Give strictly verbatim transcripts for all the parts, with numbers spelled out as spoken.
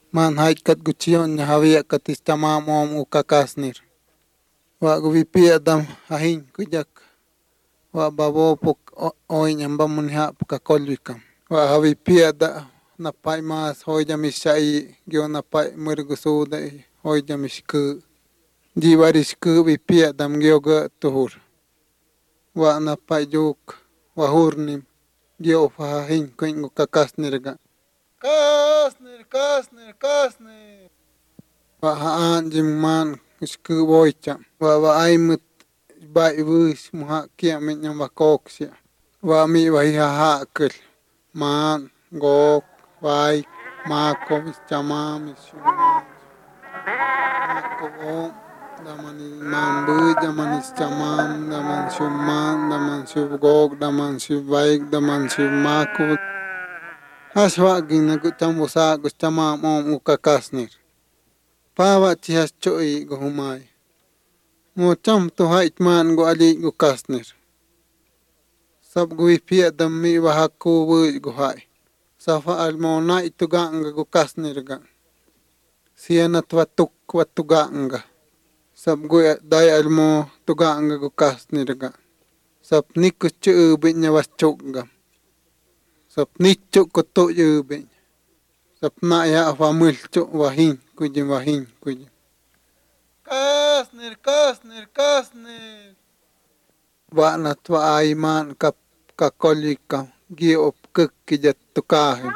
man haikat guchion nya havia katis tamam om ukakasnir. Wa guvipia dam ahin kujak. Wa babo pok oin amba munha pukakolvikam. Wa havipia da napai mas hoja misai gyo napai murgusuda hoja misku. Jiwarisku vipia dam gyoga tuhur. Wa napai juk wa hurnim gyo fahin kuin ukakasnirga. Kasnir, kasnir, kasnir. Wa haan jimman isku boicha. Wa wa aimut bai wus muha kia minyam wa koksia. Wa mi wa hiha hakul. Man, gok, vai, mako, mischamam, mischumam. Mako om, daman mambu, daman ischamam, daman shumam, daman shubgok, daman shubvaik, daman shubmako. Aswagin na gutambusa gustamam om ukakasnir. Pawa tihas choi guhumay. Mo cham to hait man gu ali gukasnir. Sab guipia dam mi wahaku wuj guhai. Safa almona ituganga gukasnirga. Siena twatuk watuganga. Sab gui dai almo tuganga gukasnirga. Sab nikus chu binya waschukga. Sab nichuk kutu yubin. Sab na ya famil chuk wahin kujim wahin kujim. Kasnir, kasnir, kasnir. Wa na twa aiman kap kakolika gi op kukijat tukahim.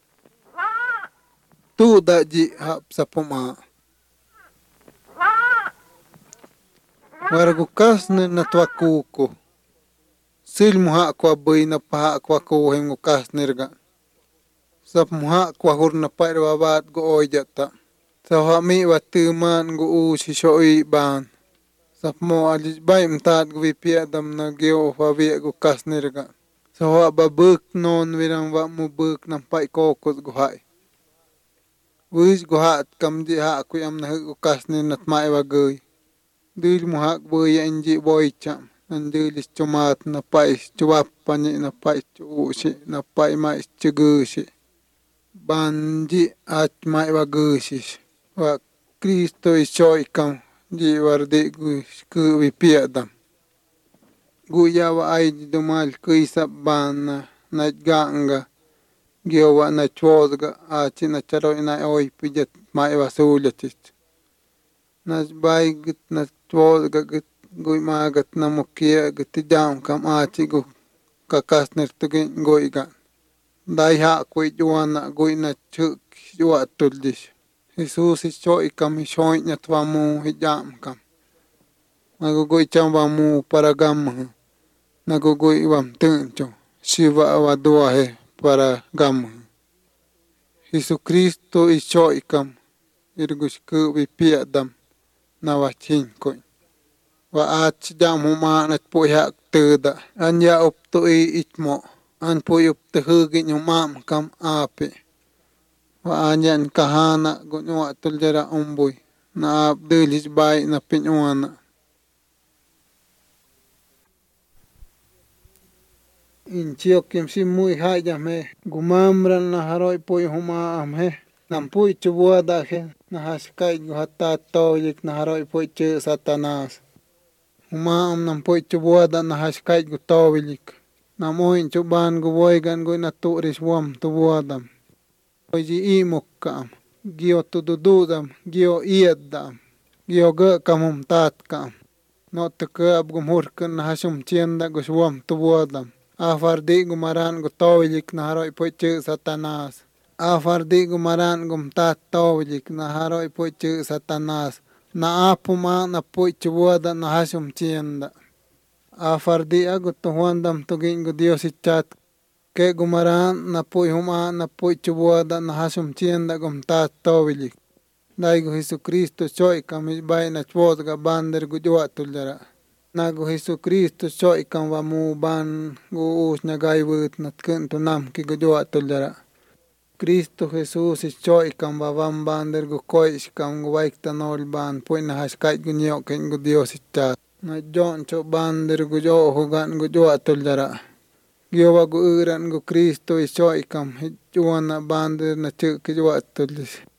Tu da ji hap sapuma. Wargu kasnir na twa kuku. Sil muha kwa bui na paha kwa kuhim gu kasnirga. Sap muha kwa hur na pairwa bat gu oijata. Saha mi watuman gu usi shoi ban. Sap mo alis bai mtaat gu vipia dam na geo favia gu kasnirga. Saha ba buk non virang wa mu buk na pai kokos gu hai. Wis gu haat kam di haa kuyam na gu kasnir nat mai wa gui. Dil muha bui ya inji boi cham. Andilis chumat na pais chuwapani na pais chuusi na pai mais chugusi. Banji at mai wa gusis. Wa Kristo isoi kam di wardi gus ku vipia dam. Guya wa ai dumal kuisa ban na ganga. Gyo wa na chwodga achi na charoi na oi pijat mai wa sulatit. Na bai git na chwodga git gui magat na mukia git jam kam achi gu kakasnir tugin gui ga. Dai ha kui juana gui na chuk jua tuldis. Jesus isoi kam isoi nyat wa mu hijam kam. Nagu gui cham wa mu paragam. Nagu gui wam tuncho. Shiva wa dua he paragam. Jesus Kristo isoi kam. Irgus ku vipia dam. Na wa chin koi. Wa ach jam huma nat puyak tuda. Anya up to i itmo. An puyup te hugin yung mam kam api. Wa anyan kahana gunywa tuljara umboy. Na abdulis bay na pinywana. Inchiyok kim si muy hayam he. Gumamran na haroy puy huma am he. Nam puy chubuwa da he. Na haskay guhata toyik na haroy puy chu satanas. Huma am nam puy chubuwa da na haskay gutowilik. Nam oin chuban guwoygan guy na turis wam tubuwadam. Oji imok kam. Gyo tudududam. Gyo iyaddam. Gyo ga kamum tat kam. No tuka ab gumhurkan na hasum chienda gus wam tubuwadam. Afardi gumaran gutowilik na haroy puy chu satanas. Afardi gumaran gum tat towilik na haroy puy chu satanas. Na apuma na puy chubuwada na hasum chienda. Afardi agutuhuandam tugin gu Dios ichat. Ke gumaran na puy huma na puy chubuwada na hasum chienda gum tat towilik. Daigu Jesucristo choi kam bay na chwodga bander gu jua tuljara. Nagu Jesucristo choi kam wa mu ban gu us nyagay wut nat kuntu nam ki gu jua tuljara. Cristo Jesus choi kam wa wam bander gu kois kam gu waik tanol ban puy na haskay gu nyok ken gu Dios ichat. Na jon cho bander gu jo hugan gu jua tuljara. Gyowa gu uran gu Kristo isoi kam hijuana bander na chuk jua tulis.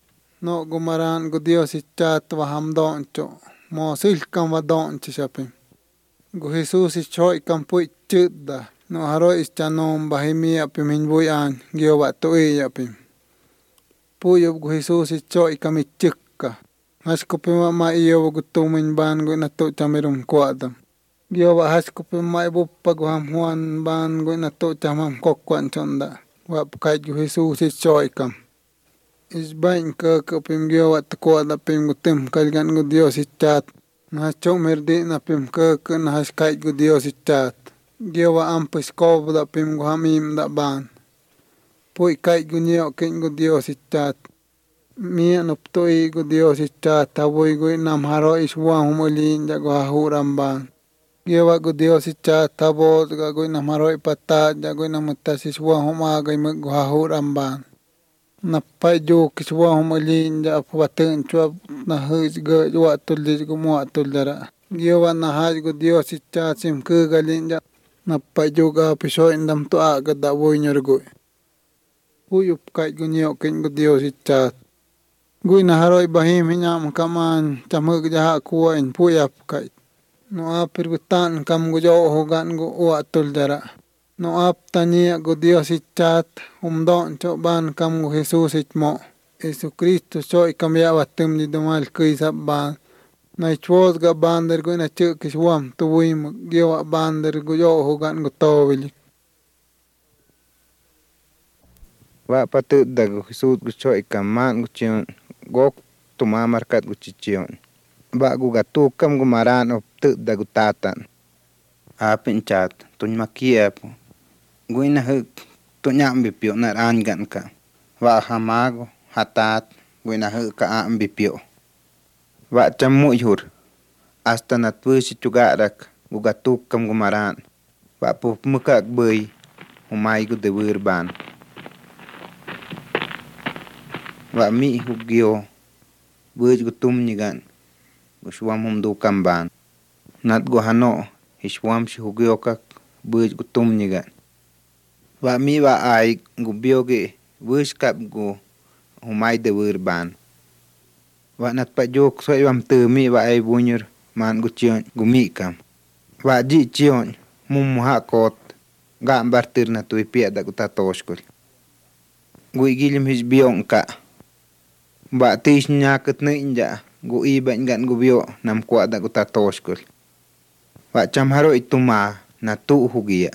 no gumaran gu Dios ichat waham doncho mo silkam wa doncho shapim gu Jesus ichoi kampu chudda no haro ischanom bahimia pim hinbuyan giowa tuiya pim puyo gu Jesus ichoi kamichukka haskupima ma iyo gu tumin ban gu natu chamirum kwadam giowa haskupima ma ibuppa gu ham huan ban gu natu chamam kokwan chonda wa kai gu Jesus ichoi kam isbain ka kapim giowa tukwada pim gu tim kalgan gu Dios ichat na chomirdi na pim ka na haskai gu Dios ichat giowa ampis kobda pim gu hamim da ban pui kai gu nyo kin gu Dios ichat mia nuptoi gu Dios ichat tabui gu nam haro iswa humulin ja gu hahuram ban giowa gu Dios ichat tabot ga gu nam haro ipatat ja gu nam utas iswa humaga imag gu hahuram ban napai jo kiswa humulin ja apwatun chua na hus ga jwa tulli gu mua tuldara giowa na haj gu Dios ichat sim kugalin ja napai jo ga piso indam to aga da boi nyorgu uyup kai gu nyo kin gu Dios ichat gui na haroi bahim hinyam kaman chamug jaha kuwa in puyap kai no apir gutan kam gu jo hogan gu uwa tuldara no ap tania gu Dios ichat umdon cho ban kam gu Jesus itmo Jesucristo cho ikamya watum di dumal kuy sabban na ichwod ga bander gu na chuk iswam tuwim giowa bander gu jo hogan gu towili wa patu da gu Jesus gu cho ikaman gu chion gok tuma markat gu chichion ba gu gatu kam gu maran op tu da gu tatan apin chat tun makiep gu ina huk tu nyam bipio na angan ka wa hamago hatat gu ina huk ka am bipio wa chamu yur hasta na tu si chugarak gu gatu kam gu maran wa pu muka bui umai gu de wirban wa mi hugio buj gu tum nigan gu shwam hum du kamban nat gu hano hishwam shi hugio kak buj gu tum nigan wa mi wa ai gu bioge buj kap gu humai de wirban wa nat pa jok so yam tu mi wa ai bunyer man gu chion gu mi kam wa ji chion mum ha kot ga bartir na tu pia da gu ta toskul gu gilim his biong ka ba tis nya ket ne inja gu i ban gan gu bio nam kwa da gu ta toskul wa cham haro ituma na tu hugia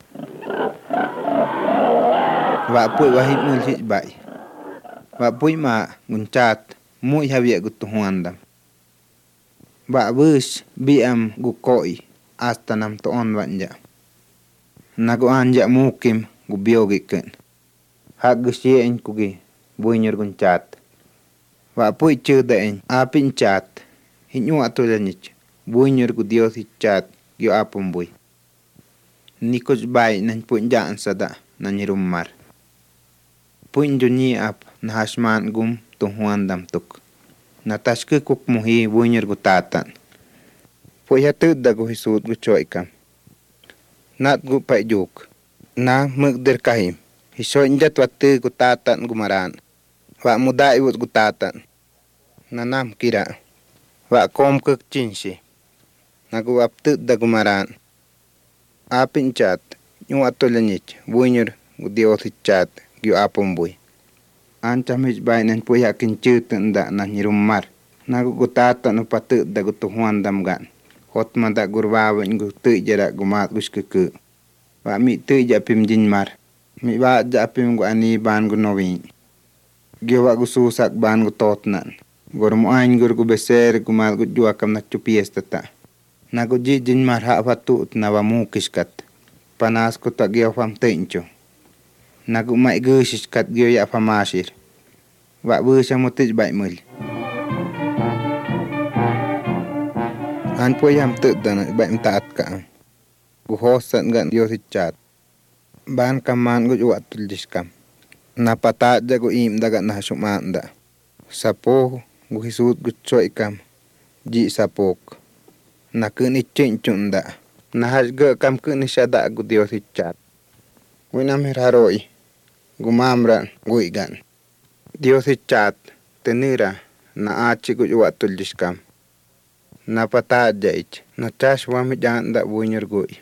wa pui wa hit mul hit bai wa pui ma ngunchat mui havia gu tuhuanda ba bus biam gu koi hasta nam to on wanja na gu anja mukim gu bio giken hak gu sien kugi buinyer gunchat wa pui chudain apin chat hinyu atulanich buinyer gu Dios chat yo apum bui nikos bai nan pun jan sada nan rumar pun juni ap na hasman gum tuhuandam tuk na tashke kuk muhi buinyer gu tatan pui hatu da gu hisut gu choikam nat gu pai juk na mugder kahim hisoin jat watu gu tatan gu maran wa mudai wut gu tatan nanam kira wa kom kek cinsi nagu aptu da gu maran apin chat nyu atolanich buinyer gu Dios chat gyu apum bui ancam his bainan pu yakin chutun da na nyirumar nagu gu tatan upatu da gu tuhuandam gan hot manda gurwawen gu tu jara gu mat gus keku wa mi tu japim jinmar mi ba japim gu ani ban gu novin gyo wa gu susak ban gu totnan gor mo ain gor gu beser gu mal gu jua kam na chupies tata na gu jijin mar ha fatu na wa mukiskat panas ku ta gyo fam tencho na gu mai gu siskat gyo ya famasir wa bu samutij bai mul an po yam tu dan bai mtaat ka gu hosan gan yo chat ban kaman gu jua tul diskam na patat jago im daga na sumanda sapo gu hisut gu choi kam ji sapok na kuni chinchunda na hasga kam kuni sada gu Dios chat winam heraroi gu mamran gu igan Dios chat tenira na aci ku wa tulis kam. Na pata jaich na tas wa mi jan da bunyer goi.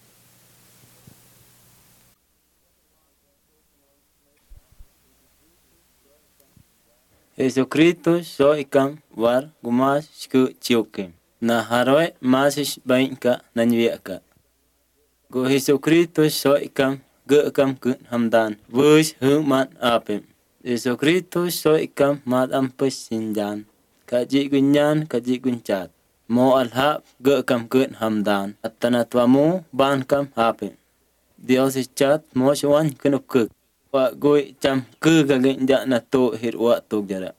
Jesucristo so ikam war gumas sku chioke. Na haroe masis bainka na nyiaka. Go Jesucristo so ikam ge kam kun hamdan. Wush human apem. Jesucristo so ikam mad ampes sinjan. Kaji gunyan kaji gunchat. Mo alhab ge kam kun hamdan. Atanatwamu ban kam apem. Dios chat mo shwan kunup kuk. Wa goi cham ke gagin ja na to hir wa to jara.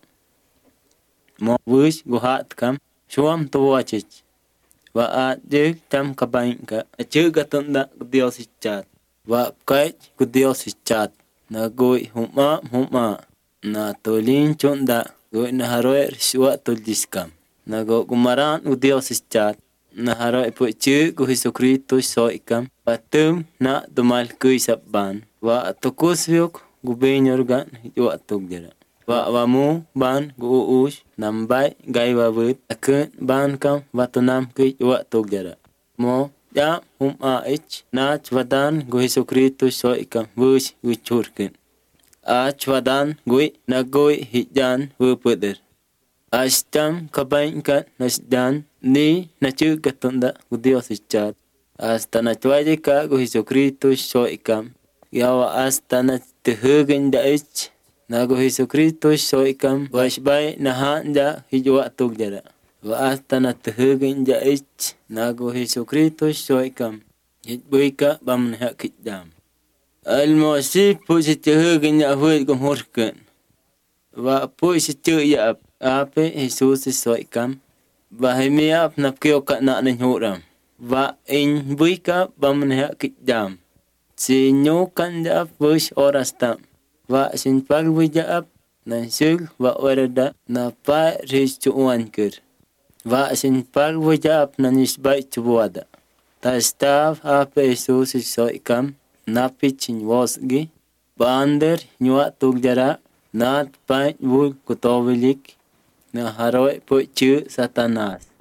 Mo wish guhat kam shwam to wachich. Wa a jig cham kabain ka chu gatunda Dios chat. Wa kai ku Dios chat. Na goi huma huma. Na tolin chunda goi na haroe shwa to diskam. Na go gumaran u Dios chat. Na haroe po chu ku Jesucristo so ikam. Patum na dumal kuy sabban. Wa tukus yuk gubenyor gan wa tugjara. Wa wamu ban gu us nambai gai wa wit akun ban kam watunam kuy wa tugjara. Mo ya hum a ich na chwadan gu Jesucristo so ikam wush gu churkin. A chwadan gui na gui hijan wu puder. Ashtam kabain ka nasdan ni na chu gatunda gu Dios chat. Hasta na chwaje ka gu Jesucristo so ikam. Yawa hasta na tuhugin da ich. Na gu Jesucristo so ikam. Washbay na handa hijwa tugjara. Wa hasta na tuhugin da ich. Na gu Jesucristo so ikam. Hitbuy ka bamnha kitdam. Al-Masih po si tuhugin ya huwid kum hurkan. Wa po si tuyab. Ape Jesus so ikam. Bahimiyap napkiyo ka na ninhuram. Wa in buy ka bamnha kitdam. Sinyo kanda push oras tam. Wa sin pagwijaap nan sug wa orada na pa ristuan ker. Wa sin pagwijaap nan isbay tuwada. Tastav apa Jesus so ikam napichin wasgi. Bander nyua tugjara nat pain wul kutowilik na haroy po chu satanas.